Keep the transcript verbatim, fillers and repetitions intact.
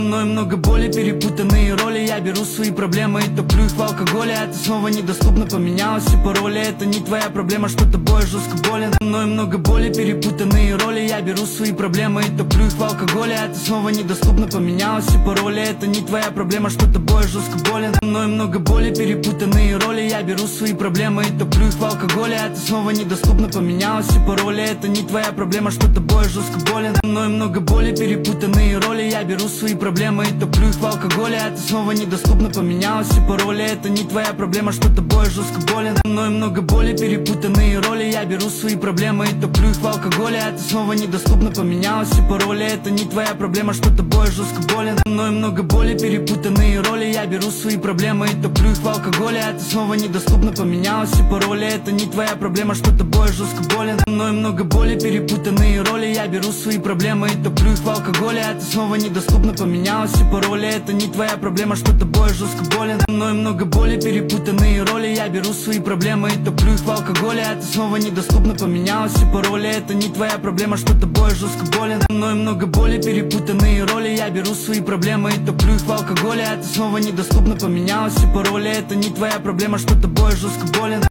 Мной много боли, перепутанные роли. Я беру свои проблемы и топлю их в алкоголе. А ты снова недоступна, поменялась все пароли. Это не твоя проблема, что тобой жестко болен. Мной много боли, перепутанные роли. Я беру свои проблемы и топлю их в алкоголе. А ты снова недоступна, поменялась все пароли. Это не твоя проблема, что тобой жестко болен. Мной много боли, перепутанные роли. Я беру свои проблемы и топлю их в алкоголе. А ты снова недоступна, поменялась все пароли. Это не твоя проблема, что тобой жестко болен. Мной много боли, перепутанные роли. Я беру свои проблемы и топлю их в алкоголе. А ты снова недоступна, поменялась все пароли. Это не твоя проблема, что тобой жестко болен. Мной много боли, перепутанные роли. Я беру свои проблемы и топлю их в алкоголе. А ты снова недоступна, поменялась все пароли. Это не твоя проблема, что тобой жестко болен. Мной много боли, перепутанные роли. Я беру свои проблемы и топлю их в алкоголе. А ты снова недоступна, поменялась все пароли. Это не твоя проблема, что тобой жестко болен. Мной много боли, перепутанные роли. Я беру свои проблемы и топлю их в алкоголе. А ты снова недоступна, поменялась все пароли. Это не твоя проблема, что тобой жестко болен. Мной много боли, перепутанные роли. Я беру свои проблемы и топлю их в алкоголе. А ты снова недоступна, поменялась все пароли. Это не твоя проблема, что тобой жестко болен. Мной много боли, перепутанные роли. Я беру свои проблемы и топлю их в алкоголе. А ты снова недоступна, поменялась все пароли. Это не твоя проблема, что тобой жестко болен.